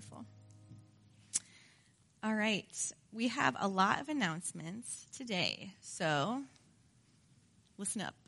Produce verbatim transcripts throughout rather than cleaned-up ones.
Beautiful. All right. We have a lot of announcements today, so listen up.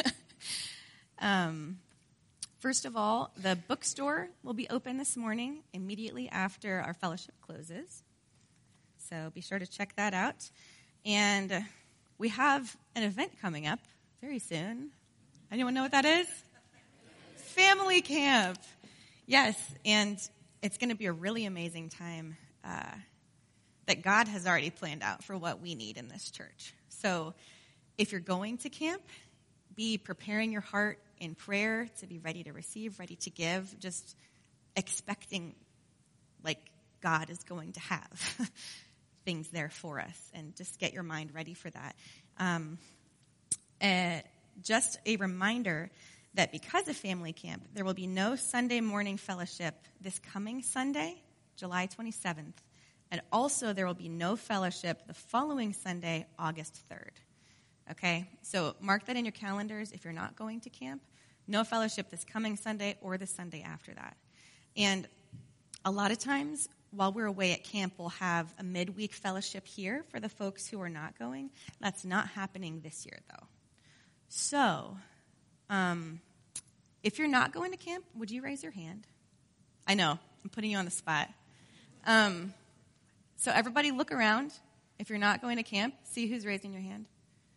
um, first of all, the bookstore will be open this morning immediately after our fellowship closes. So be sure to check that out. And we have an event coming up very soon. Anyone know what that is? Family camp. Yes, and it's going to be a really amazing time uh, that God has already planned out for what we need in this church. So if you're going to camp, be preparing your heart in prayer to be ready to receive, ready to give, just expecting like God is going to have things there for us, and just get your mind ready for that. Um, uh, just a reminder that because of family camp, there will be no Sunday morning fellowship this coming Sunday, July twenty-seventh. And also there will be no fellowship the following Sunday, August third. Okay? So mark that in your calendars if you're not going to camp. No fellowship this coming Sunday or the Sunday after that. And a lot of times while we're away at camp, we'll have a midweek fellowship here for the folks who are not going. That's not happening this year, though. So, um, if you're not going to camp, would you raise your hand? I know, I'm putting you on the spot. Um, so everybody look around. If you're not going to camp, see who's raising your hand.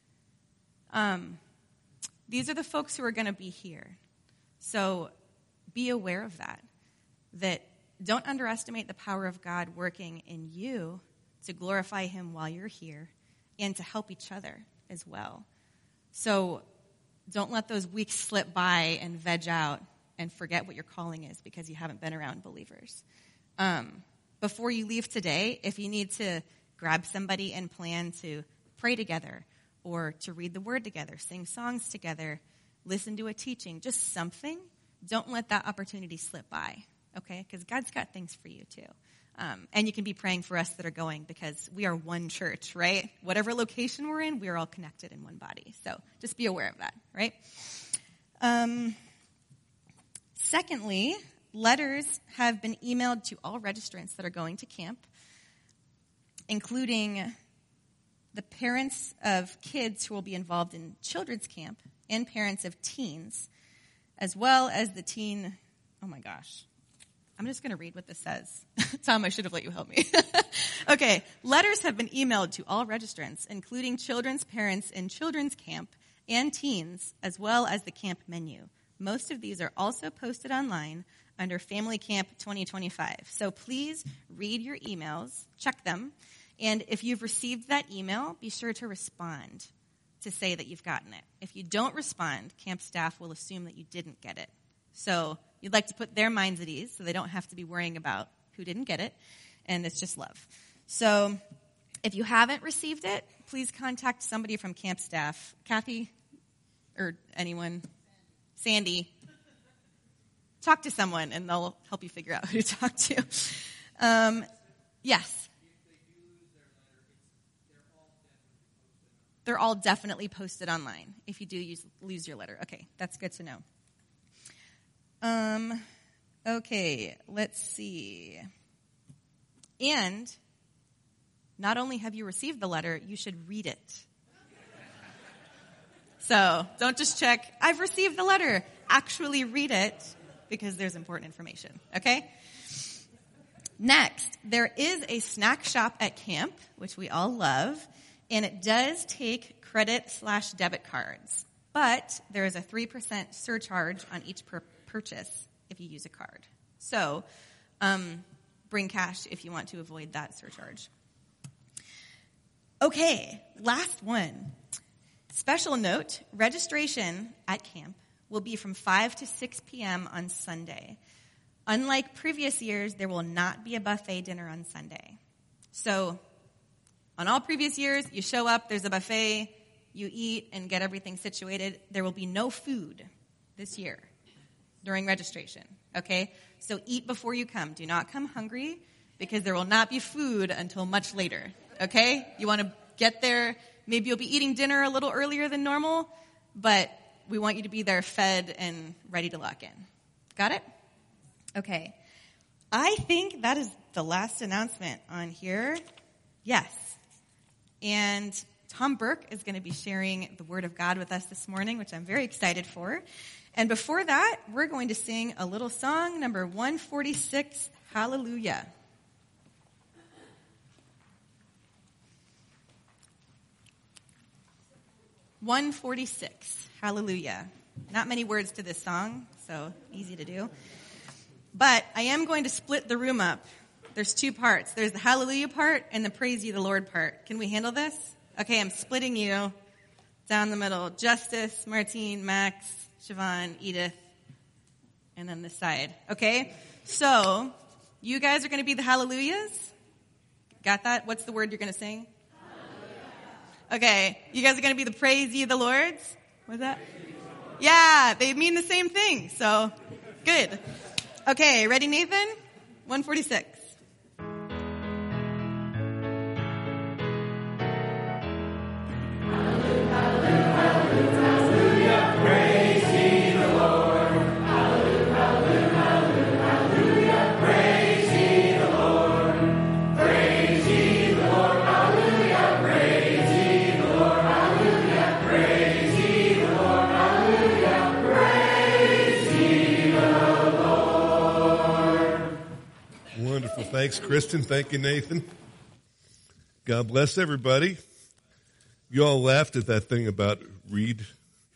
Um, these are the folks who are going to be here. So be aware of that. That don't underestimate the power of God working in you to glorify him while you're here and to help each other as well. So don't let those weeks slip by and veg out and forget what your calling is because you haven't been around believers. Um, before you leave today, if you need to grab somebody and plan to pray together or to read the word together, sing songs together, listen to a teaching, just something, don't let that opportunity slip by, okay? Because God's got things for you too. Um, and you can be praying for us that are going because we are one church, right? Whatever location we're in, we are all connected in one body. So just be aware of that, right? Um, secondly, letters have been emailed to all registrants that are going to camp, including the parents of kids who will be involved in children's camp and parents of teens, as well as the teen, oh my gosh. I'm just going to read what this says. Tom, I should have let you help me. Okay, letters have been emailed to all registrants, including children's parents in children's camp and teens, as well as the camp menu. Most of these are also posted online under Family Camp twenty twenty-five. So please read your emails, check them, and if you've received that email, be sure to respond to say that you've gotten it. If you don't respond, camp staff will assume that you didn't get it. So you'd like to put their minds at ease so they don't have to be worrying about who didn't get it, and it's just love. So if you haven't received it, please contact somebody from camp staff. Kathy or anyone, Sandy. Talk to someone, and they'll help you figure out who to talk to. Um, yes. They're all definitely posted online if you do use, lose your letter. Okay, that's good to know. Um, okay, let's see. And not only have you received the letter, you should read it. So don't just check, I've received the letter. Actually read it because there's important information, okay? Next, there is a snack shop at camp, which we all love, and it does take credit slash debit cards. But there is a three percent surcharge on each per purchase if you use a card. So um, bring cash if you want to avoid that surcharge. Okay, last one. Special note, registration at camp will be from five to six p.m. on Sunday. Unlike previous years, there will not be a buffet dinner on Sunday. So on all previous years, you show up, there's a buffet, you eat and get everything situated. There will be no food this year during registration, okay? So eat before you come. Do not come hungry because there will not be food until much later, okay? You want to get there. Maybe you'll be eating dinner a little earlier than normal, but we want you to be there fed and ready to lock in. Got it? Okay. I think that is the last announcement on here. Yes. And Tom Burke is going to be sharing the Word of God with us this morning, which I'm very excited for. And before that, we're going to sing a little song, number one forty-six, Hallelujah. one forty-six, Hallelujah. Not many words to this song, so easy to do. But I am going to split the room up. There's two parts. There's the Hallelujah part and the Praise Ye the Lord part. Can we handle this? Okay, I'm splitting you down the middle. Justice, Martine, Max, Siobhan, Edith, and then this side. Okay? So, you guys are going to be the Hallelujahs? Got that? What's the word you're going to sing? Hallelujah. Okay, you guys are going to be the Praise Ye the Lords? What's that? Yeah, they mean the same thing, so good. Okay, ready, Nathan? one forty-six. Thanks, Kristen. Thank you, Nathan. God bless everybody. You all laughed at that thing about read.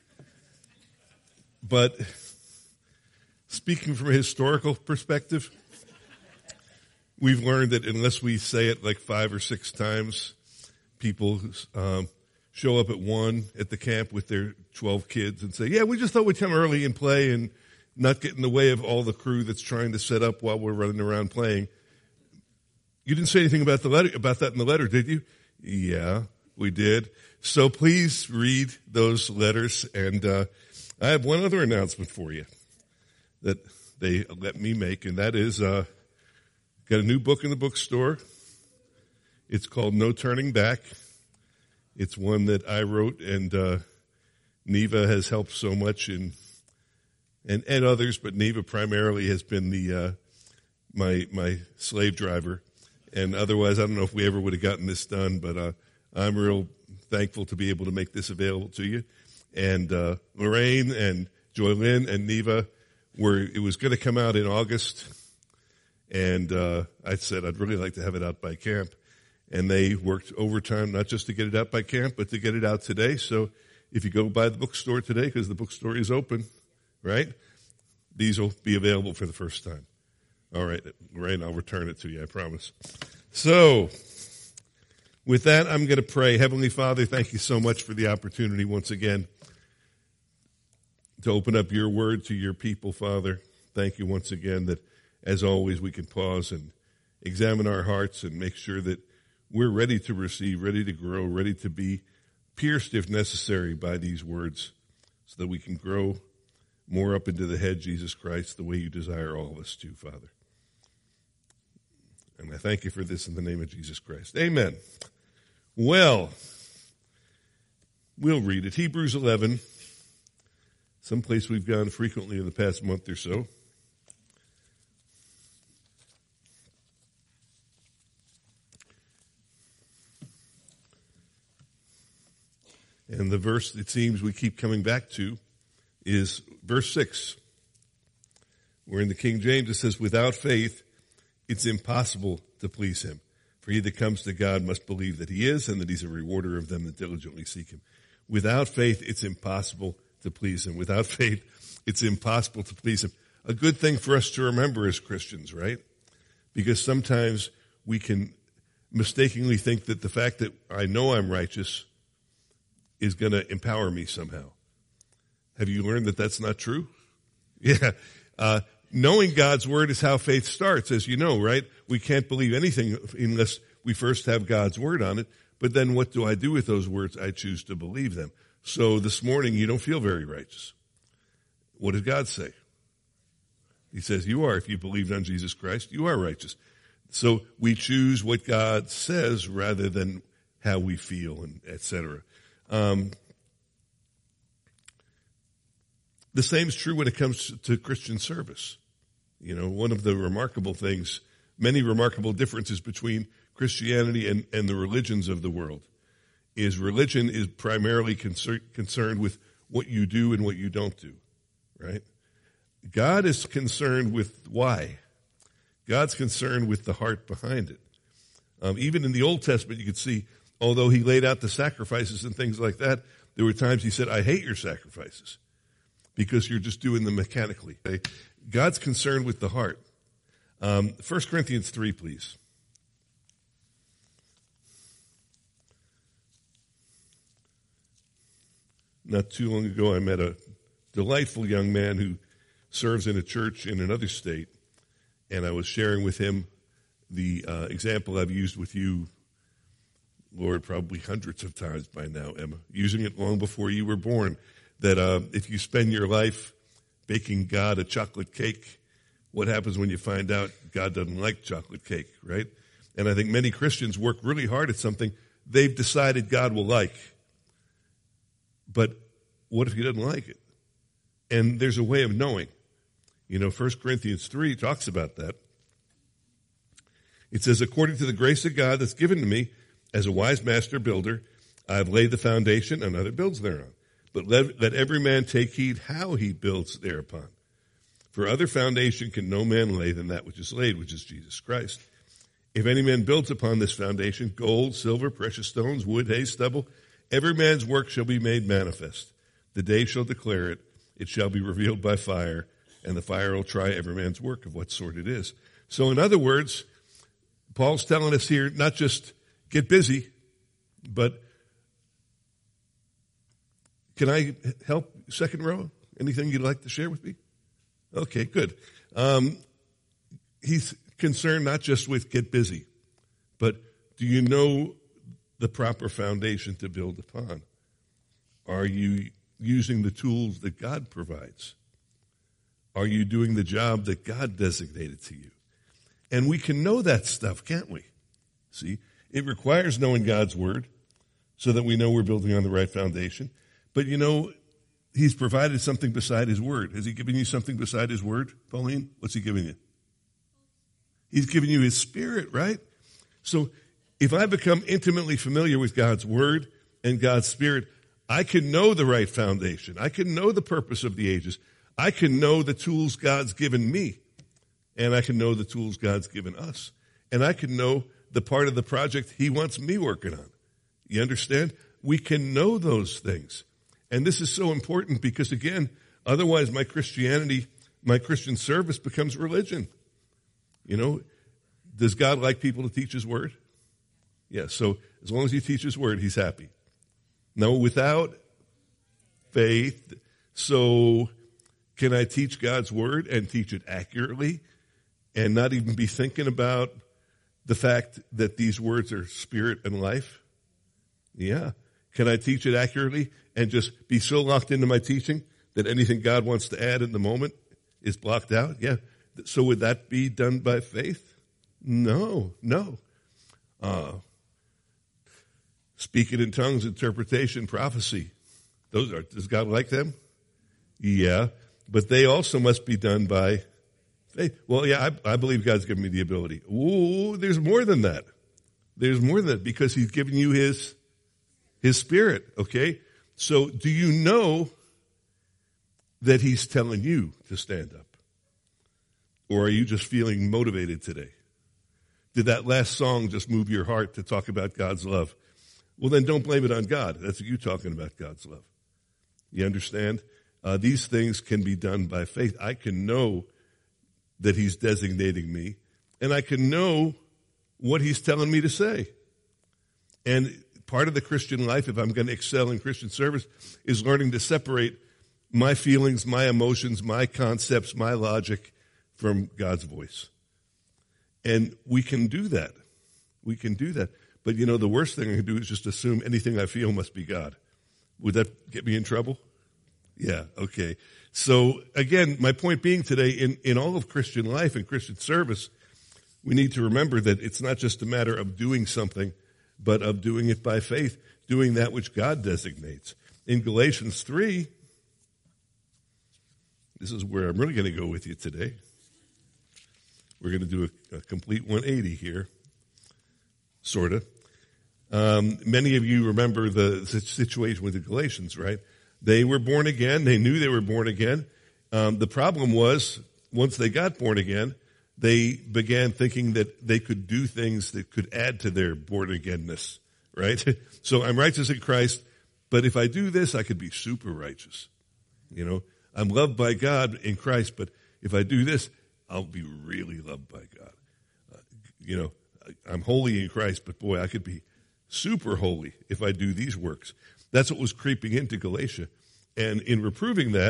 But speaking from a historical perspective, we've learned that unless we say it like five or six times, people um, show up at one at the camp with their twelve kids and say, yeah, we just thought we'd come early and play and not get in the way of all the crew that's trying to set up while we're running around playing. You didn't say anything about the letter, about that in the letter, did you? Yeah, we did. So please read those letters. And uh, I have one other announcement for you that they let me make, and that is, uh, got a new book in the bookstore. It's called No Turning Back. It's one that I wrote, and uh, Neva has helped so much, in, and and others, but Neva primarily has been the uh, my my slave driver. And otherwise, I don't know if we ever would have gotten this done, but uh, I'm real thankful to be able to make this available to you. And uh, Lorraine and Joylyn and Neva were, it was going to come out in August. And uh, I said I'd really like to have it out by camp. And they worked overtime, not just to get it out by camp, but to get it out today. So if you go by the bookstore today, because the bookstore is open, right, these will be available for the first time. All right, Lorraine, I'll return it to you, I promise. So, with that, I'm going to pray. Heavenly Father, thank you so much for the opportunity once again to open up your word to your people, Father. Thank you once again that, as always, we can pause and examine our hearts and make sure that we're ready to receive, ready to grow, ready to be pierced, if necessary, by these words so that we can grow more up into the head, Jesus Christ, the way you desire all of us to, Father. And I thank you for this in the name of Jesus Christ. Amen. Well, we'll read it. Hebrews eleven, someplace we've gone frequently in the past month or so. And the verse it seems we keep coming back to is verse six. Where in the King James it says, without faith, it's impossible to please him. For he that comes to God must believe that he is and that he's a rewarder of them that diligently seek him. Without faith, it's impossible to please him. Without faith, it's impossible to please him. A good thing for us to remember as Christians, right? Because sometimes we can mistakenly think that the fact that I know I'm righteous is going to empower me somehow. Have you learned that that's not true? Yeah. Uh, knowing God's word is how faith starts, as you know, right? We can't believe anything unless we first have God's word on it. But then what do I do with those words? I choose to believe them. So this morning you don't feel very righteous. What did God say? He says you are. If you believed on Jesus Christ, you are righteous. So we choose what God says rather than how we feel, and et cetera. Um, the same is true when it comes to Christian service. You know, one of the remarkable things, many remarkable differences between Christianity and, and the religions of the world is religion is primarily concern, concerned with what you do and what you don't do, right? God is concerned with why. God's concerned with the heart behind it. Um, even in the Old Testament, you could see, although he laid out the sacrifices and things like that, there were times he said, I hate your sacrifices because you're just doing them mechanically. Okay? God's concerned with the heart. Um, First Corinthians three, please. Not too long ago, I met a delightful young man who serves in a church in another state, and I was sharing with him the uh, example I've used with you, Lord, probably hundreds of times by now, Emma, using it long before you were born, that uh, if you spend your life baking God a chocolate cake, what happens when you find out God doesn't like chocolate cake, right? And I think many Christians work really hard at something they've decided God will like. But what if he doesn't like it? And there's a way of knowing. You know, First Corinthians three talks about that. It says, according to the grace of God that's given to me, as a wise master builder, I have laid the foundation, another builds thereon. But let, let every man take heed how he builds thereupon. For other foundation can no man lay than that which is laid, which is Jesus Christ. If any man builds upon this foundation, gold, silver, precious stones, wood, hay, stubble, every man's work shall be made manifest. The day shall declare it. It shall be revealed by fire, and the fire will try every man's work of what sort it is. So in other words, Paul's telling us here, not just get busy, but can I help second row? Anything you'd like to share with me? Okay, good. Um, he's concerned not just with get busy, but do you know the proper foundation to build upon? Are you using the tools that God provides? Are you doing the job that God designated to you? And we can know that stuff, can't we? See, it requires knowing God's word so that we know we're building on the right foundation. But you know, he's provided something beside his word. Has he given you something beside his word, Pauline? What's he giving you? He's given you his spirit, right? So if I become intimately familiar with God's word and God's spirit, I can know the right foundation. I can know the purpose of the ages. I can know the tools God's given me. And I can know the tools God's given us. And I can know the part of the project he wants me working on. You understand? We can know those things. And this is so important because, again, otherwise my Christianity, my Christian service becomes religion. You know, does God like people to teach his word? Yes, yeah, so as long as he teaches his word, he's happy. No, without faith. So can I teach God's word and teach it accurately and not even be thinking about the fact that these words are spirit and life? Yeah. Can I teach it accurately and just be so locked into my teaching that anything God wants to add in the moment is blocked out? Yeah. So would that be done by faith? No, no. Uh, speaking in tongues, interpretation, prophecy. Those are, does God like them? Yeah. But they also must be done by faith. Well, yeah, I, I believe God's given me the ability. Ooh, there's more than that. There's more than that because he's given you his, his spirit, okay? So do you know that he's telling you to stand up? Or are you just feeling motivated today? Did that last song just move your heart to talk about God's love? Well, then don't blame it on God. That's you talking about God's love. You understand? Uh, these things can be done by faith. I can know that he's designating me, and I can know what he's telling me to say. And part of the Christian life, if I'm going to excel in Christian service, is learning to separate my feelings, my emotions, my concepts, my logic from God's voice. And we can do that. We can do that. But you know, the worst thing I can do is just assume anything I feel must be God. Would that get me in trouble? Yeah, okay. So again, my point being today, in, in all of Christian life and Christian service, we need to remember that it's not just a matter of doing something, but of doing it by faith, doing that which God designates. In Galatians three, this is where I'm really going to go with you today. We're going to do a, a complete one eighty here, sort of. Um, many of you remember the situation with the Galatians, right? They were born again. They knew they were born again. Um, the problem was, once they got born again, they began thinking that they could do things that could add to their born againness, right? So I'm righteous in Christ, but if I do this, I could be super righteous. You know, I'm loved by God in Christ, but if I do this, I'll be really loved by God. Uh, you know, I'm holy in Christ, but boy, I could be super holy if I do these works. That's what was creeping into Galatia. And in reproving that,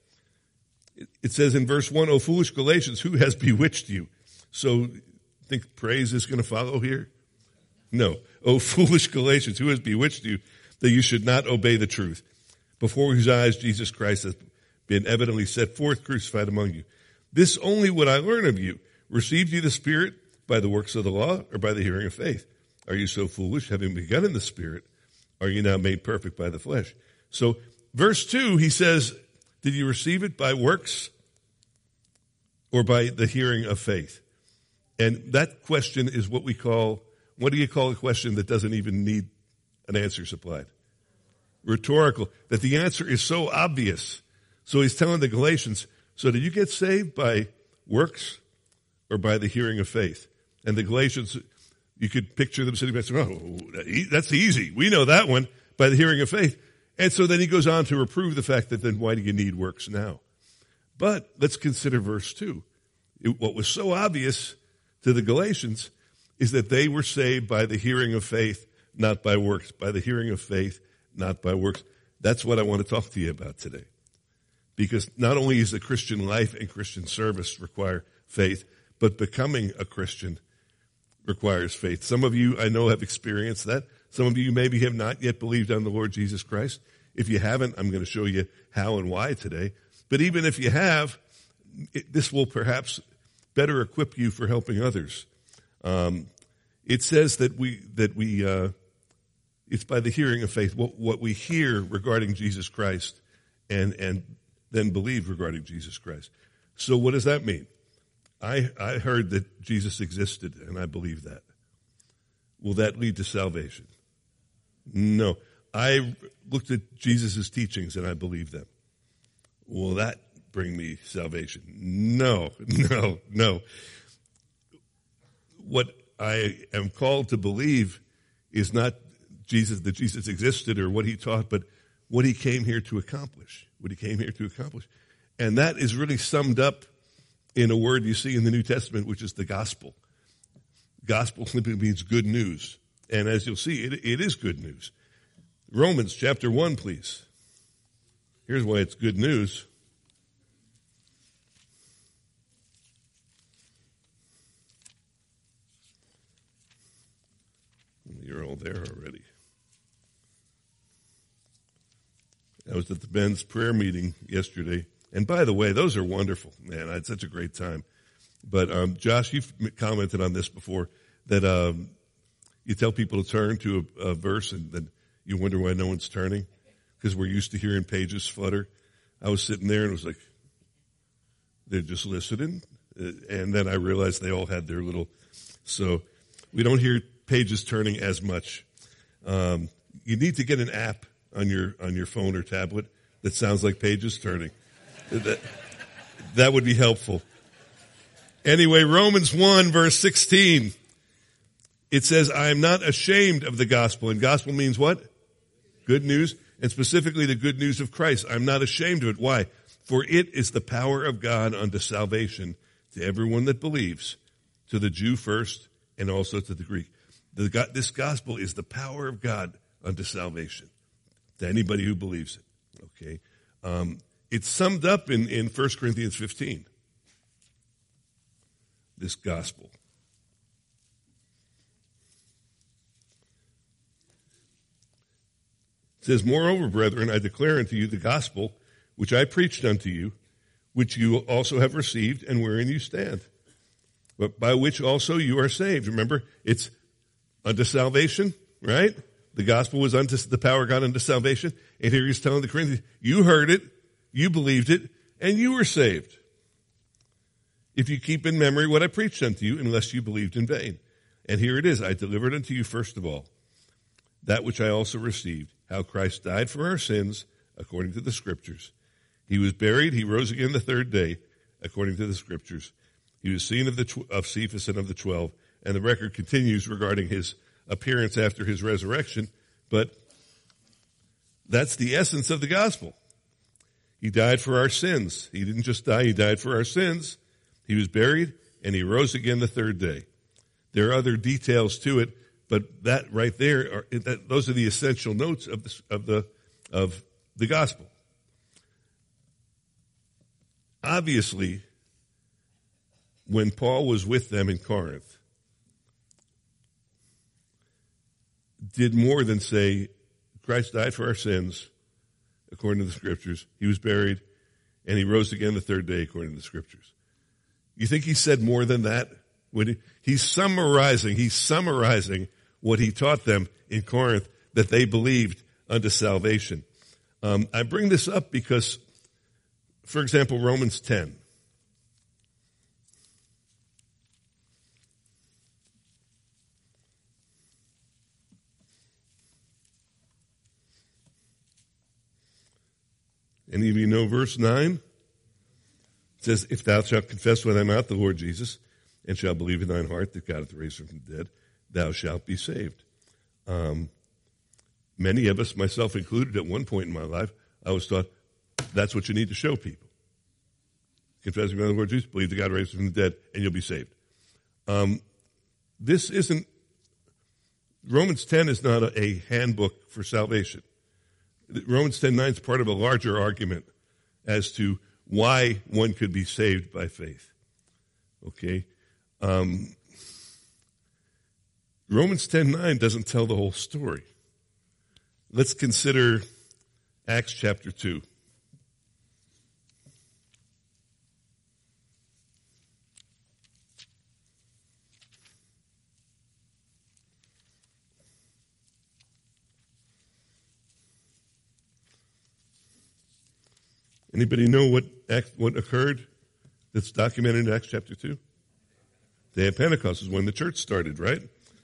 it says in verse one, O foolish Galatians, who has bewitched you? So think praise is going to follow here? No. O foolish Galatians, who has bewitched you that you should not obey the truth, before whose eyes Jesus Christ has been evidently set forth, crucified among you? This only would I learn of you. Received you the Spirit by the works of the law or by the hearing of faith? Are you so foolish, having begun in the Spirit? Are you now made perfect by the flesh? So verse two, he says, did you receive it by works or by the hearing of faith? And that question is what we call, what do you call a question that doesn't even need an answer supplied? Rhetorical. That the answer is so obvious. So he's telling the Galatians, so did you get saved by works or by the hearing of faith? And the Galatians, you could picture them sitting back and saying, oh, that's easy. We know that one, by the hearing of faith. And so then he goes on to reprove the fact that then why do you need works now? But let's consider verse two. It, what was so obvious to the Galatians is that they were saved by the hearing of faith, not by works. By the hearing of faith, not by works. That's what I want to talk to you about today. Because not only is the Christian life and Christian service require faith, but becoming a Christian requires faith. Some of you, I know, have experienced that. Some of you maybe have not yet believed on the Lord Jesus Christ. If you haven't, I'm going to show you how and why today. But even if you have, it, this will perhaps better equip you for helping others. Um, it says that we, that we, uh, it's by the hearing of faith, what, what we hear regarding Jesus Christ and, and then believe regarding Jesus Christ. So what does that mean? I, I heard that Jesus existed, and I believe that. Will that lead to salvation? No. I looked at Jesus' teachings, and I believe them. Will that bring me salvation? No, no, no. What I am called to believe is not Jesus, that Jesus existed or what he taught, but what he came here to accomplish, what he came here to accomplish. And that is really summed up in a word you see in the New Testament, which is the gospel. Gospel simply means good news. And as you'll see, it, it is good news. Romans chapter one, please. Here's why it's good news. You're all there already. I was at the men's prayer meeting yesterday. And by the way, those are wonderful. Man, I had such a great time. But um, Josh, you've commented on this before, that um, you tell people to turn to a, a verse and then you wonder why no one's turning, because we're used to hearing pages flutter. I was sitting there and it was like, they're just listening. And then I realized they all had their little, so we don't hear pages turning as much. Um, you need to get an app on your on your phone or tablet that sounds like pages turning. that, that would be helpful. Anyway, Romans one, verse sixteen. It says, I am not ashamed of the gospel. And gospel means what? Good news. And specifically the good news of Christ. I'm not ashamed of it. Why? For it is the power of God unto salvation to everyone that believes, to the Jew first and also to the Greek. The, this gospel is the power of God unto salvation to anybody who believes it. Okay. Um, it's summed up in, in First Corinthians fifteen. This gospel. It says, moreover, brethren, I declare unto you the gospel which I preached unto you, which you also have received, and wherein you stand, but by which also you are saved. Remember, it's unto salvation, right? The gospel was unto the power of God unto salvation. And here he's telling the Corinthians, you heard it, you believed it, and you were saved. if you keep in memory what I preached unto you, unless you believed in vain. And here it is, I delivered unto you first of all that which I also received, how Christ died for our sins, according to the Scriptures. He was buried, he rose again the third day, according to the Scriptures. He was seen of the tw- of Cephas and of the twelve, and the record continues regarding his appearance after his resurrection, but that's the essence of the gospel. He died for our sins. He didn't just die, he died for our sins. He was buried, and he rose again the third day. There are other details to it, but that right there, are, that, those are the essential notes of the, of the of the gospel. Obviously, when Paul was with them in Corinth, did more than say, Christ died for our sins, according to the Scriptures. He was buried, and he rose again the third day, according to the Scriptures. You think he said more than that? When he, he's summarizing, he's summarizing what he taught them in Corinth that they believed unto salvation. Um, I bring this up because, for example, Romans ten. Any of you know verse nine? It says, if thou shalt confess with thy mouth the Lord Jesus, and shalt believe in thine heart that God hath raised him from the dead, thou shalt be saved. Um, many of us, myself included, at one point in my life, I was taught that's what you need to show people. Confess with the Lord Jesus, believe that God raised him from the dead, and you'll be saved. Um, this isn't, Romans ten is not a, a handbook for salvation. Romans ten nine is part of a larger argument as to why one could be saved by faith. Okay? Um, Romans ten nine doesn't tell the whole story. Let's consider Acts chapter two. Anybody know what what occurred that's documented in Acts chapter two? The day of Pentecost is when the church started, right?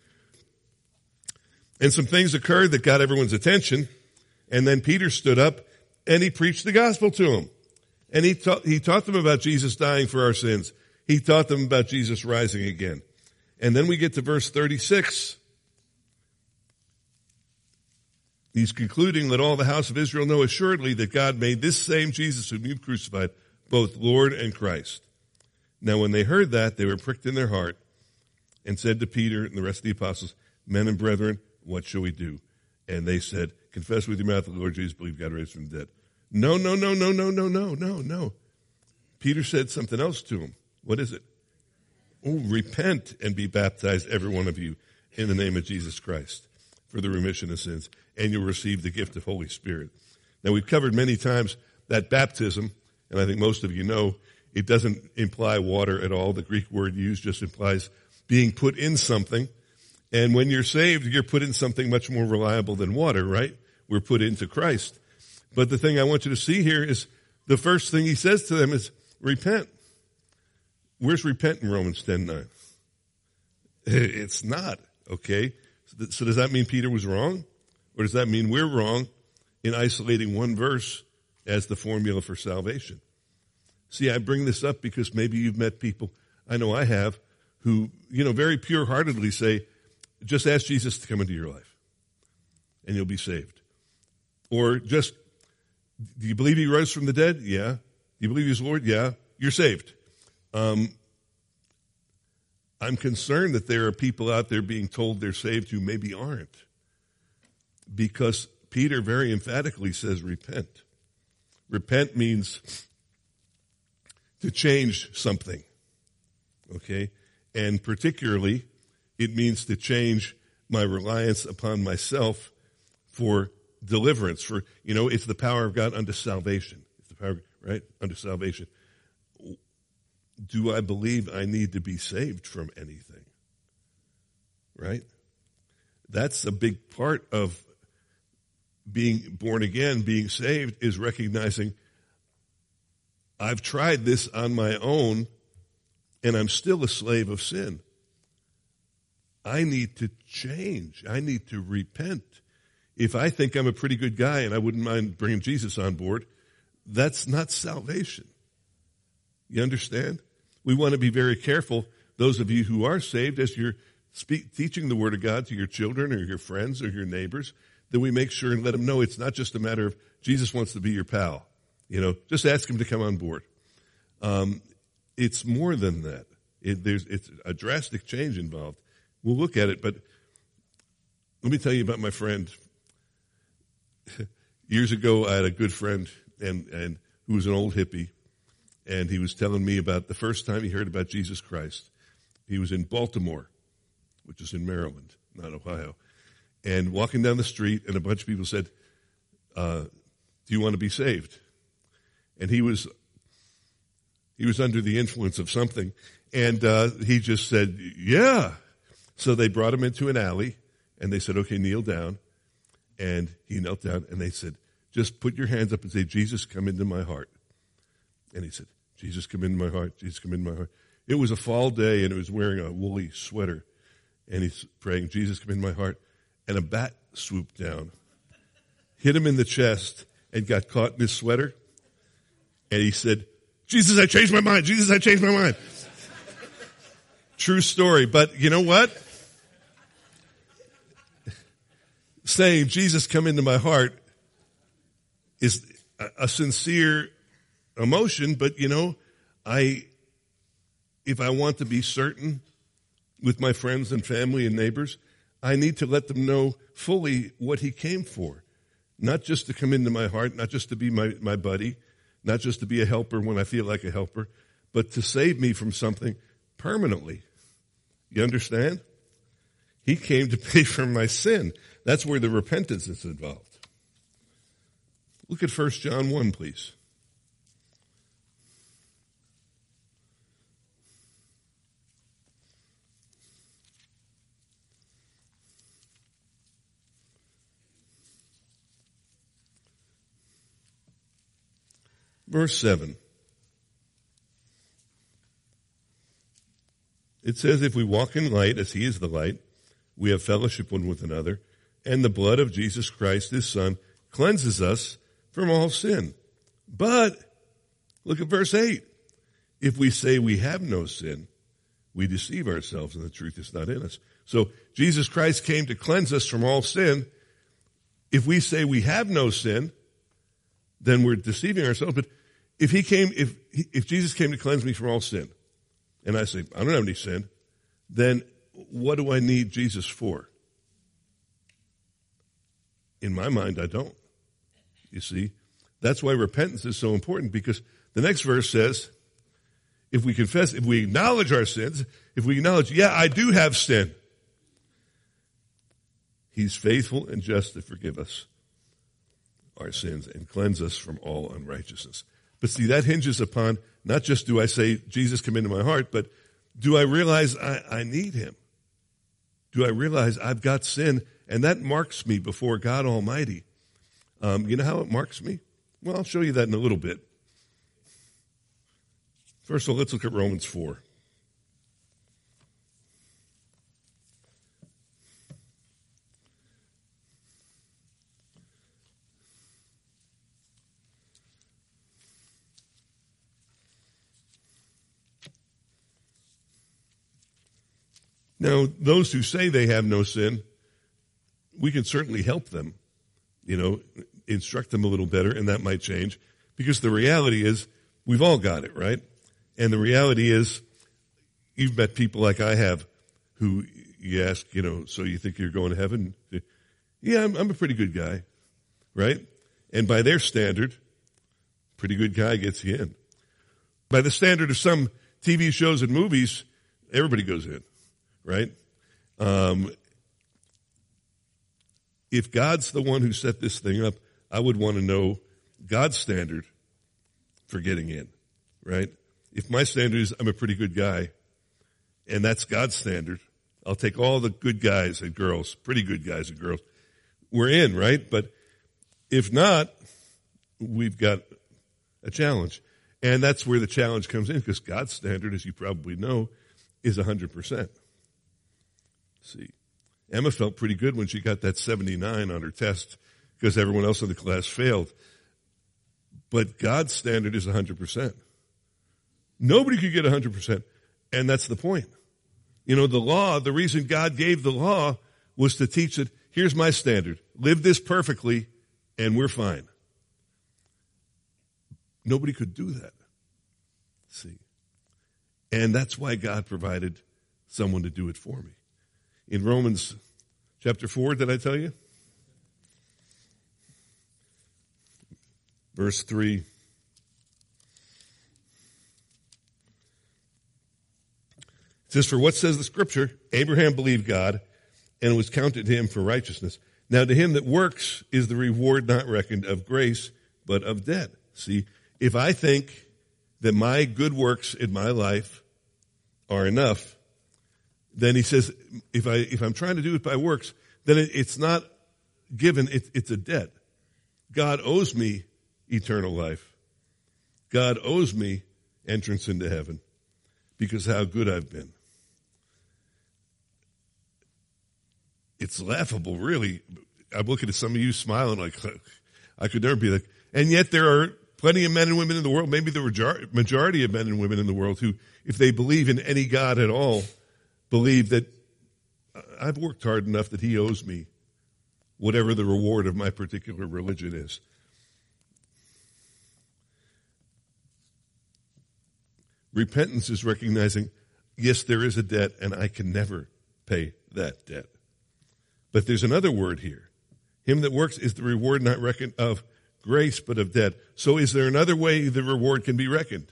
And some things occurred that got everyone's attention, and then Peter stood up and he preached the gospel to them. And he taught, he taught them about Jesus dying for our sins. He taught them about Jesus rising again. And then we get to verse thirty-six. He's concluding, let all the house of Israel know assuredly that God made this same Jesus whom you've crucified, both Lord and Christ. Now when they heard that, they were pricked in their heart and said to Peter and the rest of the apostles, men and brethren, what shall we do? And they said, confess with your mouth the Lord Jesus, believe God raised from the dead. No, no, no, no, no, no, no, no, no. Peter said something else to him. What is it? Oh, repent and be baptized, every one of you, in the name of Jesus Christ, for the remission of sins, and you'll receive the gift of Holy Spirit. Now, we've covered many times that baptism, and I think most of you know, it doesn't imply water at all. The Greek word used just implies being put in something. And when you're saved, you're put in something much more reliable than water, right? We're put into Christ. But the thing I want you to see here is the first thing he says to them is, repent. Where's repent in Romans ten nine? It's not, okay? So does that mean Peter was wrong? Or does that mean we're wrong in isolating one verse as the formula for salvation? See, I bring this up because maybe you've met people, I know I have, who, you know, very pure-heartedly say, just ask Jesus to come into your life and you'll be saved. Or just, do you believe he rose from the dead? Yeah. Do you believe he's Lord? Yeah. You're saved. Um, I'm concerned that there are people out there being told they're saved who maybe aren't. Because Peter very emphatically says repent. Repent means to change something. Okay? And particularly, it means to change my reliance upon myself for deliverance. For, you know, it's the power of God unto salvation. It's the power, right? Unto salvation. Do I believe I need to be saved from anything? Right? That's a big part of being born again, being saved, is recognizing I've tried this on my own and I'm still a slave of sin. I need to change. I need to repent. If I think I'm a pretty good guy and I wouldn't mind bringing Jesus on board, that's not salvation. You understand? We want to be very careful, those of you who are saved, as you're speak, teaching the Word of God to your children or your friends or your neighbors, that we make sure and let them know it's not just a matter of Jesus wants to be your pal. You know, just ask him to come on board. Um, it's more than that. It, there's, it's a drastic change involved. We'll look at it, but let me tell you about my friend. Years ago, I had a good friend and, and who was an old hippie, and he was telling me about the first time he heard about Jesus Christ. He was in Baltimore, which is in Maryland, not Ohio, and walking down the street, and a bunch of people said, uh, do you want to be saved? And he was he was under the influence of something, and uh, he just said, yeah. So they brought him into an alley, and they said, okay, kneel down. And he knelt down, and they said, just put your hands up and say, Jesus, come into my heart. And he said, Jesus, come into my heart. Jesus, come into my heart. It was a fall day, and he was wearing a woolly sweater. And he's praying, Jesus, come into my heart. And a bat swooped down, hit him in the chest, and got caught in his sweater. And he said, Jesus, I changed my mind. Jesus, I changed my mind. True story. But you know what? Saying, Jesus, come into my heart is a, a sincere emotion, but you know, I, if I want to be certain with my friends and family and neighbors, I need to let them know fully what he came for. Not just to come into my heart, not just to be my, my buddy, not just to be a helper when I feel like a helper, but to save me from something permanently. You understand? He came to pay for my sin. That's where the repentance is involved. Look at First John one, please. Verse seven. It says, if we walk in light as he is the light, we have fellowship one with another, and the blood of Jesus Christ, his Son, cleanses us from all sin. But, look at verse eight. If we say we have no sin, we deceive ourselves and the truth is not in us. So, Jesus Christ came to cleanse us from all sin. If we say we have no sin, then we're deceiving ourselves. But if he came, if, if Jesus came to cleanse me from all sin, and I say, I don't have any sin, then what do I need Jesus for? In my mind, I don't. You see? That's why repentance is so important, because the next verse says, if we confess, if we acknowledge our sins, if we acknowledge, yeah, I do have sin, he's faithful and just to forgive us our sins and cleanse us from all unrighteousness. But see, that hinges upon not just do I say, Jesus, come into my heart, but do I realize I, I need him? Do I realize I've got sin? And that marks me before God Almighty. Um, you know how it marks me? Well, I'll show you that in a little bit. First of all, let's look at Romans four. Now, those who say they have no sin, we can certainly help them, you know, instruct them a little better, and that might change. Because the reality is, we've all got it, right? And the reality is, you've met people like I have who you ask, you know, so you think you're going to heaven? Yeah, I'm, I'm a pretty good guy, right? And by their standard, pretty good guy gets you in. By the standard of some T V shows and movies, everybody goes in. Right? Um, if God's the one who set this thing up, I would want to know God's standard for getting in, right? If my standard is I'm a pretty good guy, and that's God's standard, I'll take all the good guys and girls, pretty good guys and girls, we're in, right? But if not, we've got a challenge. And that's where the challenge comes in, because God's standard, as you probably know, is one hundred percent. See, Emma felt pretty good when she got that seventy-nine on her test because everyone else in the class failed. But God's standard is one hundred percent. Nobody could get one hundred percent, and that's the point. You know, the law, the reason God gave the law was to teach that, here's my standard. Live this perfectly, and we're fine. Nobody could do that. See? And that's why God provided someone to do it for me. In Romans chapter four, did I tell you? Verse three. It says, for what says the scripture? Abraham believed God, and it was counted to him for righteousness. Now to him that works is the reward not reckoned of grace, but of debt. See, if I think that my good works in my life are enough, then he says, if I, if I'm trying to do it by works, then it, it's not given, it, it's a debt. God owes me eternal life. God owes me entrance into heaven because of how good I've been. It's laughable, really. I'm looking at some of you smiling like, I could never be like, and yet there are plenty of men and women in the world, maybe the majority of men and women in the world who, if they believe in any God at all, believe that I've worked hard enough that he owes me whatever the reward of my particular religion is. Repentance is recognizing, yes, there is a debt, and I can never pay that debt. But there's another word here. Him that works is the reward not reckoned of grace, but of debt. So is there another way the reward can be reckoned?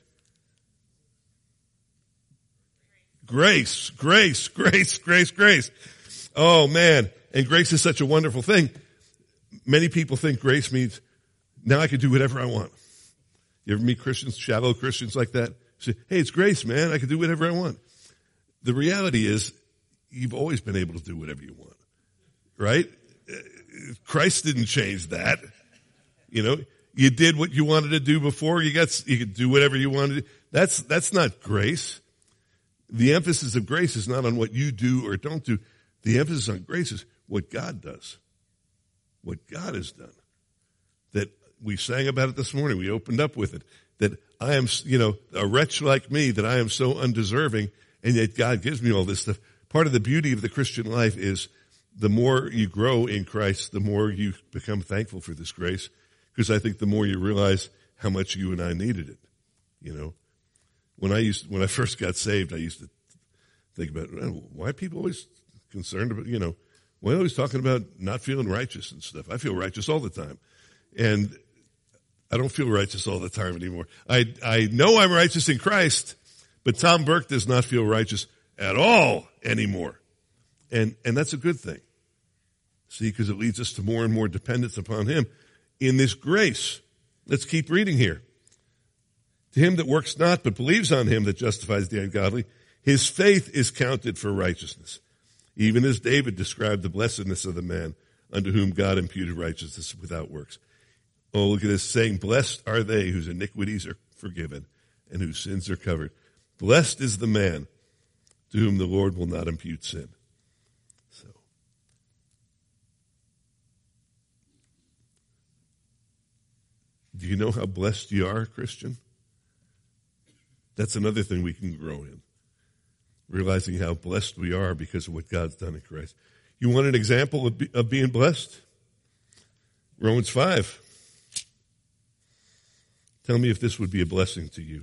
Grace, grace, grace, grace, grace. Oh, man. And grace is such a wonderful thing. Many people think grace means, now I can do whatever I want. You ever meet Christians, shallow Christians like that? Say, hey, it's grace, man. I can do whatever I want. The reality is, you've always been able to do whatever you want. Right? Christ didn't change that. You know, you did what you wanted to do before. You got, you could do whatever you wanted to do. That's, that's not grace. The emphasis of grace is not on what you do or don't do. The emphasis on grace is what God does. What God has done. That we sang about it this morning. We opened up with it. That I am, you know, a wretch like me, that I am so undeserving, and yet God gives me all this stuff. Part of the beauty of the Christian life is the more you grow in Christ, the more you become thankful for this grace. Because I think the more you realize how much you and I needed it. You know, when I used, when I first got saved, I used to think about, why are people always concerned about, you know, why are they always talking about not feeling righteous and stuff? I feel righteous all the time. And I don't feel righteous all the time anymore. I, I know I'm righteous in Christ, but Tom Burke does not feel righteous at all anymore. And, and that's a good thing. See, because it leads us to more and more dependence upon him in this grace. Let's keep reading here. To him that works not, but believes on him that justifies the ungodly, his faith is counted for righteousness. Even as David described the blessedness of the man unto whom God imputed righteousness without works. Oh, look at this, saying, blessed are they whose iniquities are forgiven and whose sins are covered. Blessed is the man to whom the Lord will not impute sin. So, do you know how blessed you are, Christian? That's another thing we can grow in. Realizing how blessed we are because of what God's done in Christ. You want an example of, be, of being blessed? Romans five. Tell me if this would be a blessing to you.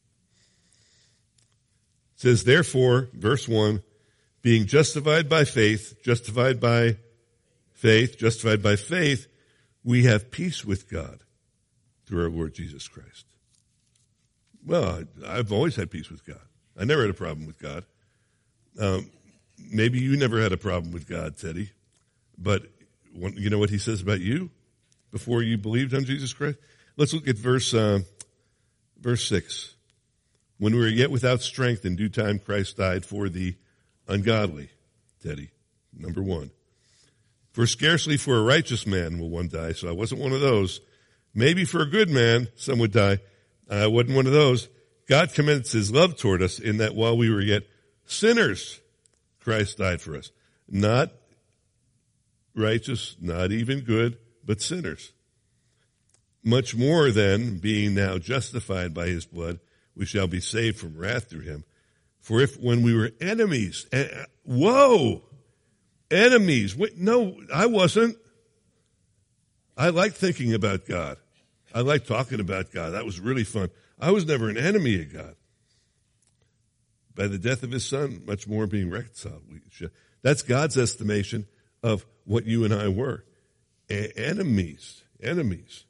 It says, therefore, verse one, being justified by faith, justified by faith, justified by faith, we have peace with God through our Lord Jesus Christ. Well, I've always had peace with God. I never had a problem with God. Um, maybe you never had a problem with God, Teddy. But you know what he says about you before you believed on Jesus Christ? Let's look at verse uh, verse six. When we were yet without strength, in due time Christ died for the ungodly, Teddy, number one. For scarcely for a righteous man will one die, so I wasn't one of those. Maybe for a good man some would die. I wasn't one of those. God commends his love toward us in that while we were yet sinners, Christ died for us. Not righteous, not even good, but sinners. Much more then, being now justified by his blood, we shall be saved from wrath through him. For if when we were enemies, uh, whoa, enemies, wait, no, I wasn't. I like thinking about God. I like talking about God. That was really fun. I was never an enemy of God. By the death of his son, much more being reconciled. We should. That's God's estimation of what you and I were. A- enemies, enemies.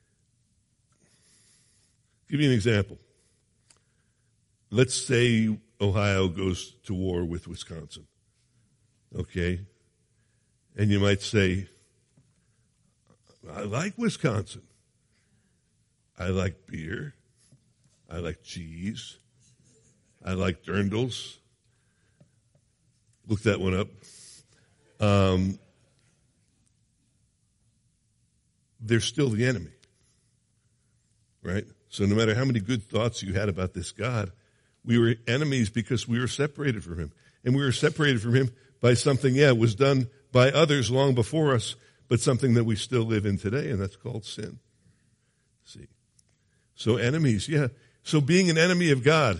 Give you an example. Let's say Ohio goes to war with Wisconsin. Okay? And you might say, I like Wisconsin. I like beer. I like cheese. I like dirndls. Look that one up. Um, they're still the enemy. Right? So no matter how many good thoughts you had about this God, we were enemies because we were separated from him. And we were separated from him by something, yeah, was done by others long before us, but something that we still live in today, and that's called sin. See? So enemies, yeah. So being an enemy of God,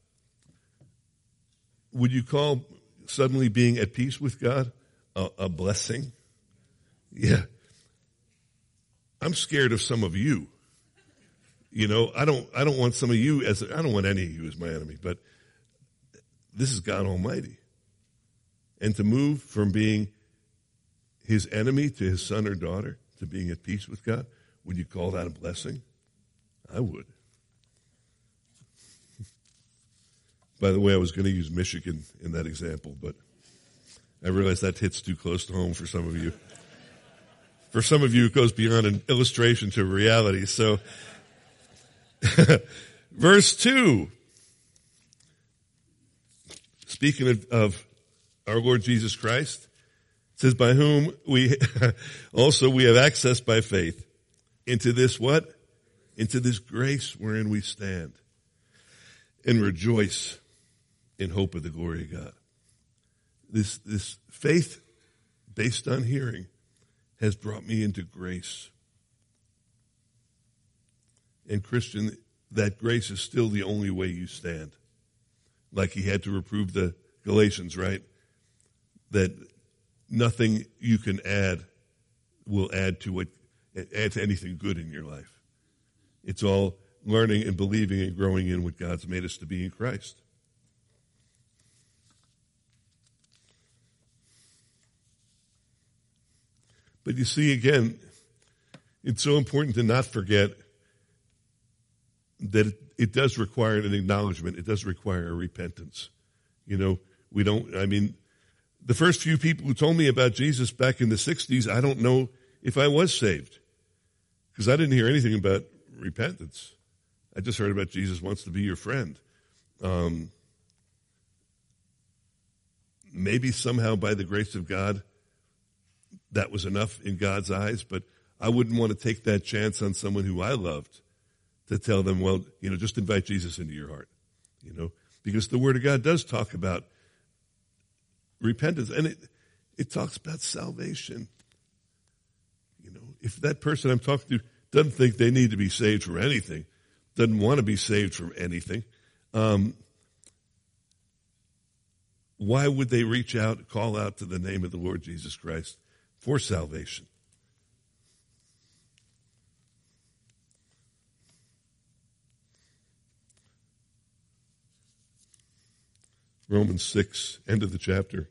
would you call suddenly being at peace with God a, a blessing? Yeah. I'm scared of some of you. You know, I don't, I don't want some of you as, I don't want any of you as my enemy, but this is God Almighty. And to move from being his enemy to his son or daughter to being at peace with God, would you call that a blessing? I would. By the way, I was going to use Michigan in that example, but I realize that hits too close to home for some of you. For some of you, it goes beyond an illustration to reality. So, verse two, speaking of, of our Lord Jesus Christ, it says, by whom we also we have access by faith into this what? Into this grace wherein we stand and rejoice in hope of the glory of God. This, this faith based on hearing has brought me into grace. And Christian, that grace is still the only way you stand. Like he had to reprove the Galatians, right? That nothing you can add will add to what, add to anything good in your life. It's all learning and believing and growing in what God's made us to be in Christ. But you see, again, it's so important to not forget that it, it does require an acknowledgement. It does require a repentance. You know, we don't, I mean, the first few people who told me about Jesus back in the sixties, I don't know if I was saved. Because I didn't hear anything about repentance. I just heard about Jesus wants to be your friend. Um, maybe somehow by the grace of God, that was enough in God's eyes, but I wouldn't want to take that chance on someone who I loved to tell them, well, you know, just invite Jesus into your heart, you know, because the Word of God does talk about repentance, and it, it talks about salvation. You know, if that person I'm talking to doesn't think they need to be saved from anything, doesn't want to be saved from anything, um, why would they reach out, call out to the name of the Lord Jesus Christ for salvation? Romans six, end of the chapter.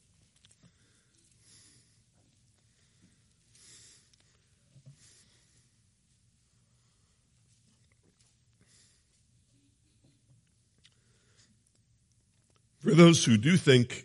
For those who do think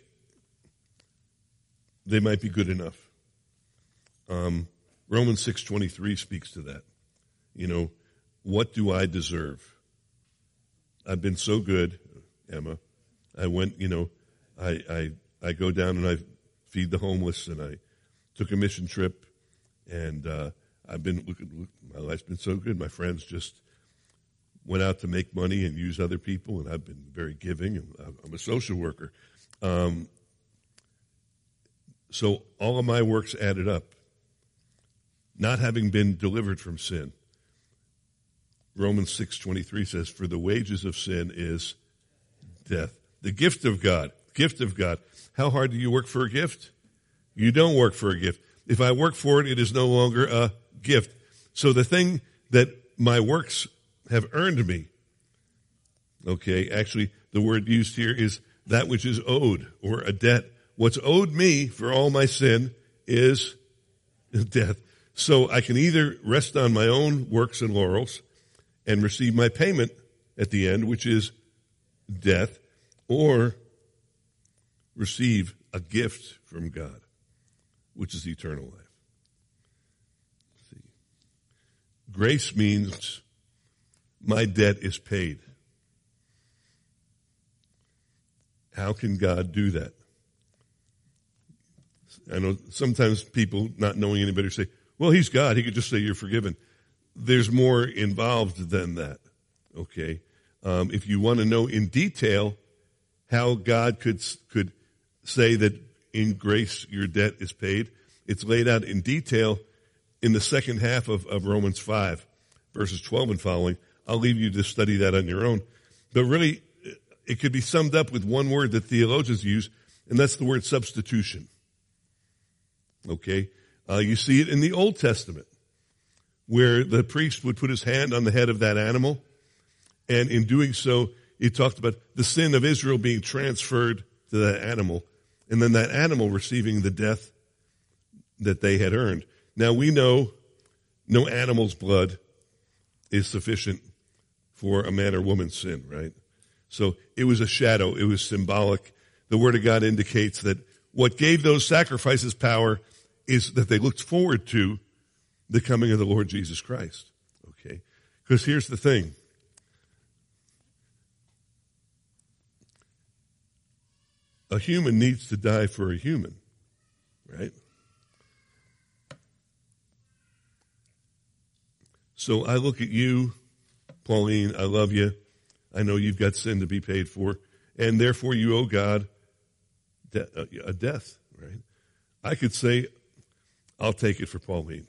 they might be good enough, um, Romans six twenty-three speaks to that. You know, what do I deserve? I've been so good, Emma. I went, you know, I, I, I go down and I feed the homeless, and I took a mission trip, and, uh, I've been, look, look, my life's been so good. My friends just went out to make money and use other people, and I've been very giving, and I'm a social worker. Um, so all of my works added up. Not having been delivered from sin. Romans six twenty-three says, for the wages of sin is death. The gift of God, gift of God. How hard do you work for a gift? You don't work for a gift. If I work for it, it is no longer a gift. So the thing that my works have earned me, okay, actually the word used here is that which is owed, or a debt. What's owed me for all my sin is death. So I can either rest on my own works and laurels and receive my payment at the end, which is death, or receive a gift from God, which is eternal life. See. Grace means my debt is paid. How can God do that? I know sometimes people, not knowing any better, say, well, he's God. He could just say you're forgiven. There's more involved than that, okay? Um, if you want to know in detail how God could could say that in grace your debt is paid, it's laid out in detail in the second half of, of Romans five, verses twelve and following. I'll leave you to study that on your own. But really, it could be summed up with one word that theologians use, and that's the word substitution. Okay? Uh, you see it in the Old Testament, where the priest would put his hand on the head of that animal, and in doing so, he talked about the sin of Israel being transferred to that animal, and then that animal receiving the death that they had earned. Now we know no animal's blood is sufficient for a man or woman's sin, right? So it was a shadow. It was symbolic. The Word of God indicates that what gave those sacrifices power is that they looked forward to the coming of the Lord Jesus Christ. Okay? Because here's the thing. A human needs to die for a human, right? So I look at you, Pauline, I love you. I know you've got sin to be paid for, and therefore you owe God de- a death, right? I could say, I'll take it for Pauline.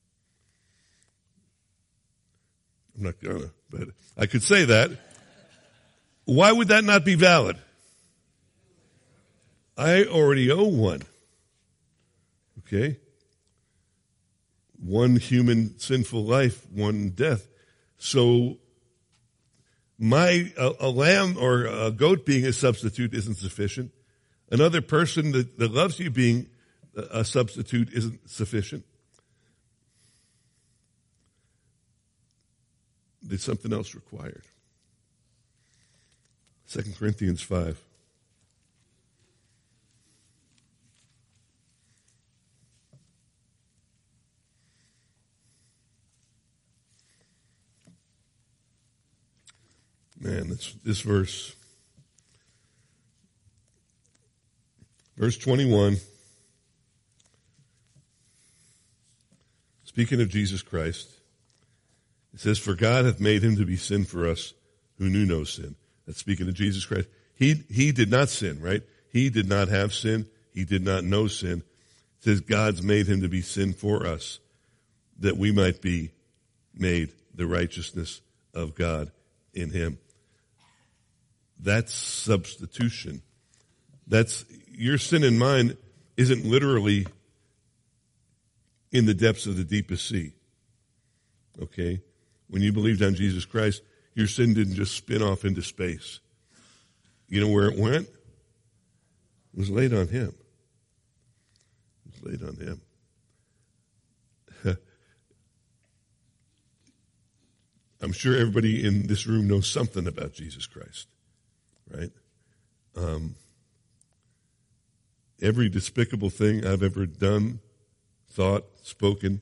I'm not gonna, but I could say that. Why would that not be valid? I already owe one. Okay? One human sinful life, one death. So my a, a lamb or a goat being a substitute isn't sufficient. Another person that, that loves you being a, a substitute isn't sufficient. There's something else required. Second Corinthians five. Man, this, this verse, verse twenty-one, speaking of Jesus Christ, it says, for God hath made him to be sin for us who knew no sin. That's speaking of Jesus Christ. He, he did not sin, right? He did not have sin. He did not know sin. It says God's made him to be sin for us, that we might be made the righteousness of God in him. That's substitution. That's, your sin and mine isn't literally in the depths of the deepest sea. Okay? When you believed on Jesus Christ, your sin didn't just spin off into space. You know where it went? It was laid on him. It was laid on him. I'm sure everybody in this room knows something about Jesus Christ. Right? Um, every despicable thing I've ever done, thought, spoken,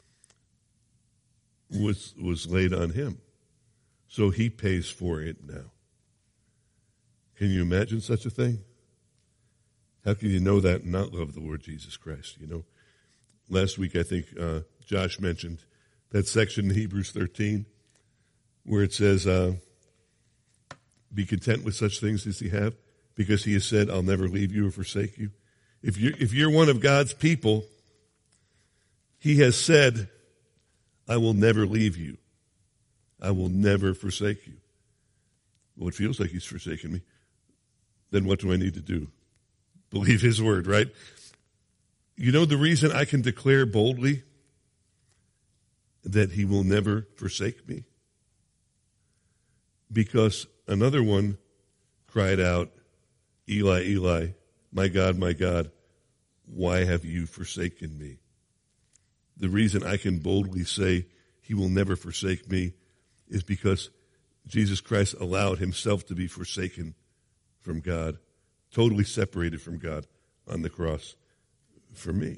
was was laid on him. So he pays for it now. Can you imagine such a thing? How can you know that and not love the Lord Jesus Christ? You know, last week I think uh, Josh mentioned that section in Hebrews thirteen where it says, uh, be content with such things as you have, because he has said, I'll never leave you or forsake you. If you're, if you're one of God's people, he has said, I will never leave you. I will never forsake you. Well, it feels like he's forsaken me. Then what do I need to do? Believe his word, right? You know the reason I can declare boldly that he will never forsake me? Because another one cried out, Eli, Eli, my God, my God, why have you forsaken me? The reason I can boldly say he will never forsake me is because Jesus Christ allowed himself to be forsaken from God, totally separated from God on the cross for me.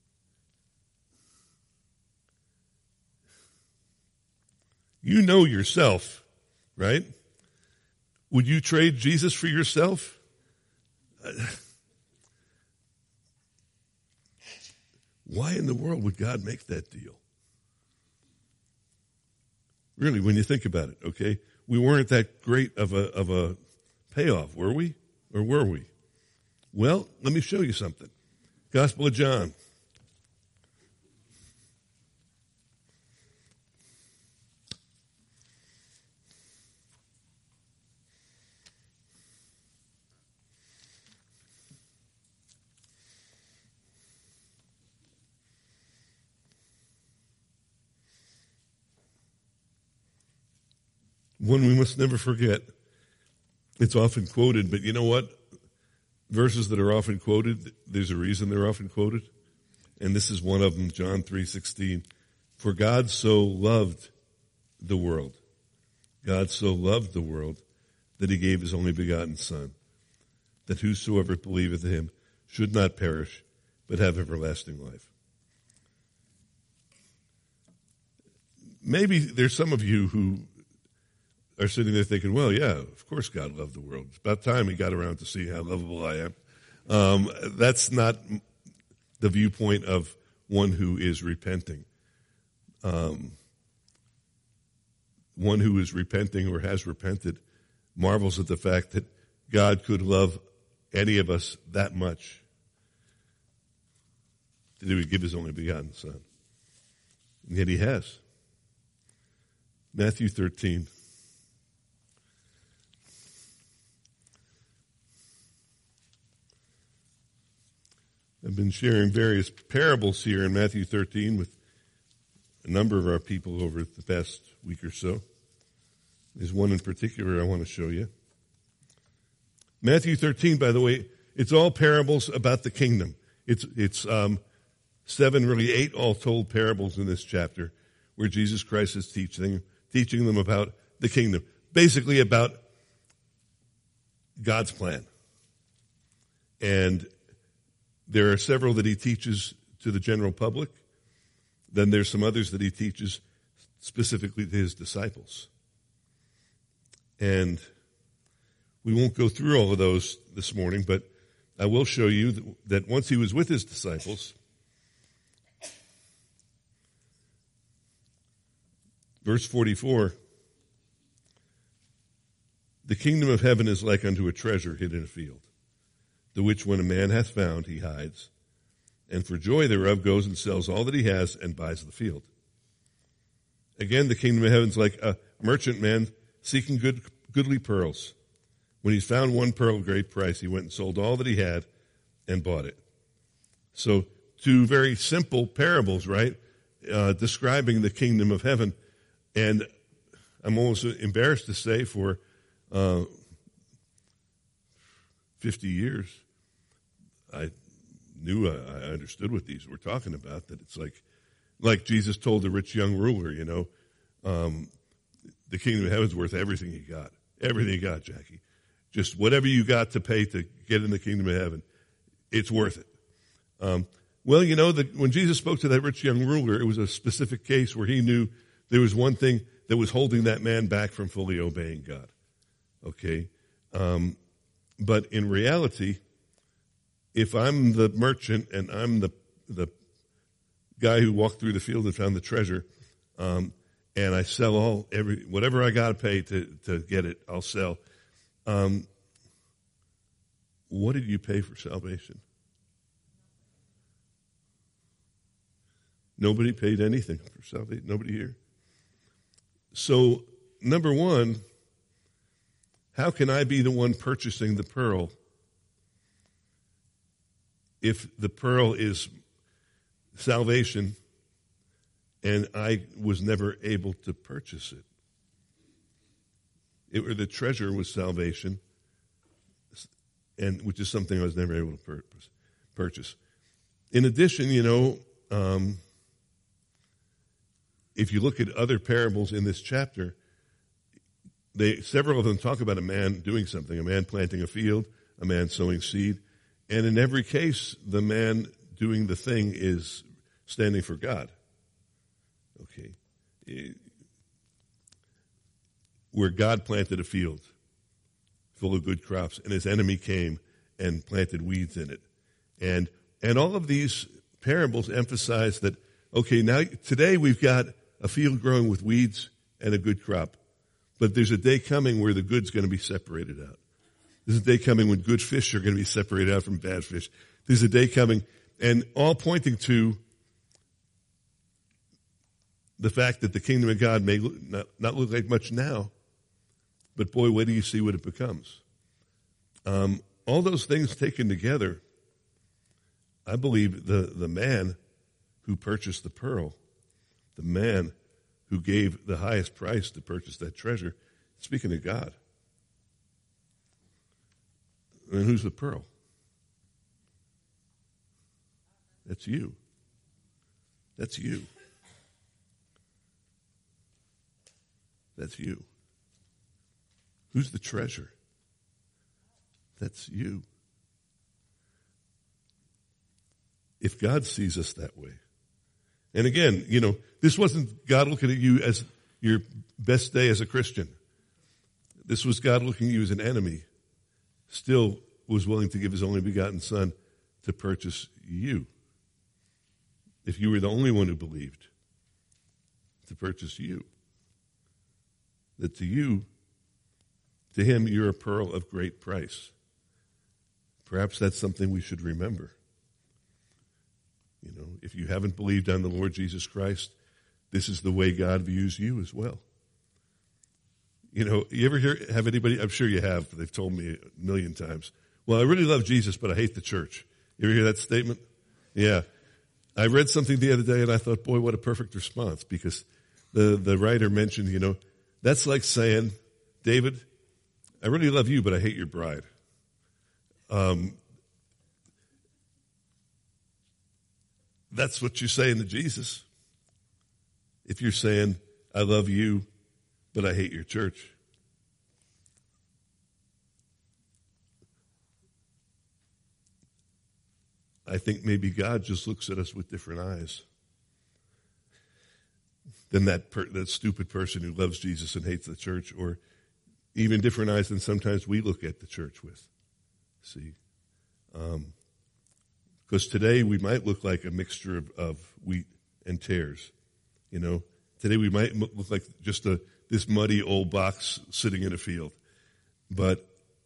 You know yourself, right? Would you trade Jesus for yourself? Why in the world would God make that deal? Really, when you think about it, okay? We weren't that great of a of a payoff, were we? Or were we? Well, let me show you something. Gospel of John. One we must never forget. It's often quoted, but you know what? Verses that are often quoted, there's a reason they're often quoted. And this is one of them, John three sixteen. For God so loved the world. God so loved the world that he gave his only begotten Son, that whosoever believeth in him should not perish, but have everlasting life. Maybe there's some of you who are sitting there thinking, well, yeah, of course God loved the world. It's about time he got around to see how lovable I am. Um, that's not the viewpoint of one who is repenting. Um, one who is repenting or has repented marvels at the fact that God could love any of us that much that he would give his only begotten Son. And yet he has. Matthew thirteen. I've been sharing various parables here in Matthew thirteen with a number of our people over the past week or so. There's one in particular I want to show you. Matthew thirteen, by the way, it's all parables about the kingdom. It's it's um, seven, really eight all told parables in this chapter where Jesus Christ is teaching teaching them about the kingdom, basically about God's plan. And there are several that he teaches to the general public. Then there's some others that he teaches specifically to his disciples. And we won't go through all of those this morning, but I will show you that, that once he was with his disciples, verse forty-four, the kingdom of heaven is like unto a treasure hid in a field, the which when a man hath found, he hides, and for joy thereof goes and sells all that he has and buys the field. Again, the kingdom of heaven is like a merchant man seeking good, goodly pearls. When he's found one pearl of great price, he went and sold all that he had and bought it. So two very simple parables, right, uh, describing the kingdom of heaven. And I'm almost embarrassed to say for uh, fifty years, I knew, I, I understood what these were talking about, that it's like, like Jesus told the rich young ruler, you know, um, the kingdom of heaven's worth everything you got. Everything you got, Jackie. Just whatever you got to pay to get in the kingdom of heaven, it's worth it. Um, well, you know, the, when Jesus spoke to that rich young ruler, it was a specific case where he knew there was one thing that was holding that man back from fully obeying God. Okay? Um, but in reality, if I'm the merchant and I'm the the guy who walked through the field and found the treasure, um, and I sell all every whatever I got to pay to to get it, I'll sell. Um, what did you pay for salvation? Nobody paid anything for salvation. Nobody here. So, number one, how can I be the one purchasing the pearl if the pearl is salvation and I was never able to purchase it? It or the treasure was salvation, and which is something I was never able to purchase. In addition, you know, um, if you look at other parables in this chapter, they several of them talk about a man doing something, a man planting a field, a man sowing seed, and in every case, the man doing the thing is standing for God. Okay. It, where God planted a field full of good crops, and his enemy came and planted weeds in it. And and all of these parables emphasize that, okay, now today we've got a field growing with weeds and a good crop. But there's a day coming where the good's going to be separated out. There's a day coming when good fish are going to be separated out from bad fish. There's a day coming, and all pointing to the fact that the kingdom of God may look, not, not look like much now, but boy, wait till you see what it becomes. Um, all those things taken together, I believe the, the man who purchased the pearl, the man who gave the highest price to purchase that treasure, speaking of God. And who's the pearl? That's you. That's you. That's you. Who's the treasure? That's you. If God sees us that way. And again, you know, this wasn't God looking at you as your best day as a Christian. This was God looking at you as an enemy. Still was willing to give his only begotten son to purchase you. If you were the only one who believed, to purchase you. That to you, to him, you're a pearl of great price. Perhaps that's something we should remember. You know, if you haven't believed on the Lord Jesus Christ, this is the way God views you as well. You know, you ever hear, have anybody, I'm sure you have, they've told me a million times, well, I really love Jesus, but I hate the church. You ever hear that statement? Yeah. I read something the other day and I thought, boy, what a perfect response, because the, the writer mentioned, you know, that's like saying, David, I really love you, but I hate your bride. Um, that's what you're saying to Jesus. If you're saying, I love you, but I hate your church. I think maybe God just looks at us with different eyes than that per, that stupid person who loves Jesus and hates the church, or even different eyes than sometimes we look at the church with. See? Um, because today we might look like a mixture of, of wheat and tares. You know, today we might look like just a this muddy old box sitting in a field. But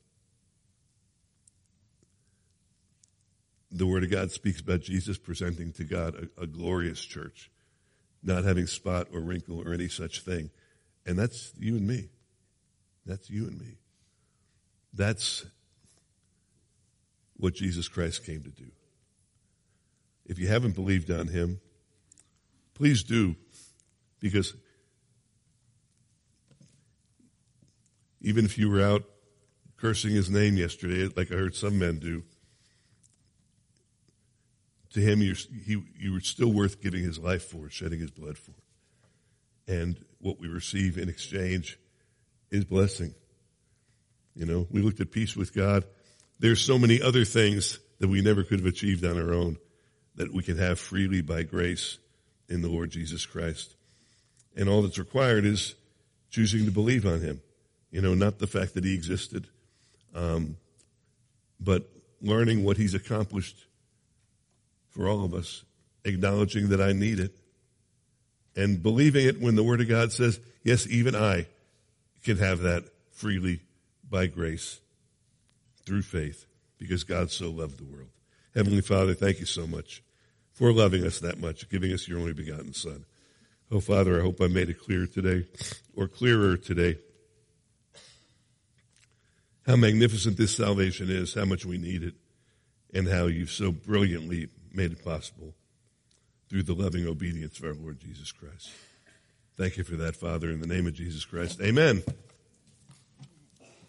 the Word of God speaks about Jesus presenting to God a, a glorious church, not having spot or wrinkle or any such thing. And that's you and me. That's you and me. That's what Jesus Christ came to do. If you haven't believed on him, please do, because even if you were out cursing his name yesterday, like I heard some men do, to him you're, he, you were still worth giving his life for, shedding his blood for. And what we receive in exchange is blessing. You know, we looked at peace with God. There's so many other things that we never could have achieved on our own that we can have freely by grace in the Lord Jesus Christ. And all that's required is choosing to believe on him. You know, not the fact that he existed, um, but learning what he's accomplished for all of us, acknowledging that I need it, and believing it when the Word of God says, yes, even I can have that freely by grace through faith because God so loved the world. Heavenly Father, thank you so much for loving us that much, giving us your only begotten Son. Oh, Father, I hope I made it clear today, or clearer today, how magnificent this salvation is, how much we need it, and how you've so brilliantly made it possible through the loving obedience of our Lord Jesus Christ. Thank you for that, Father, in the name of Jesus Christ. Amen.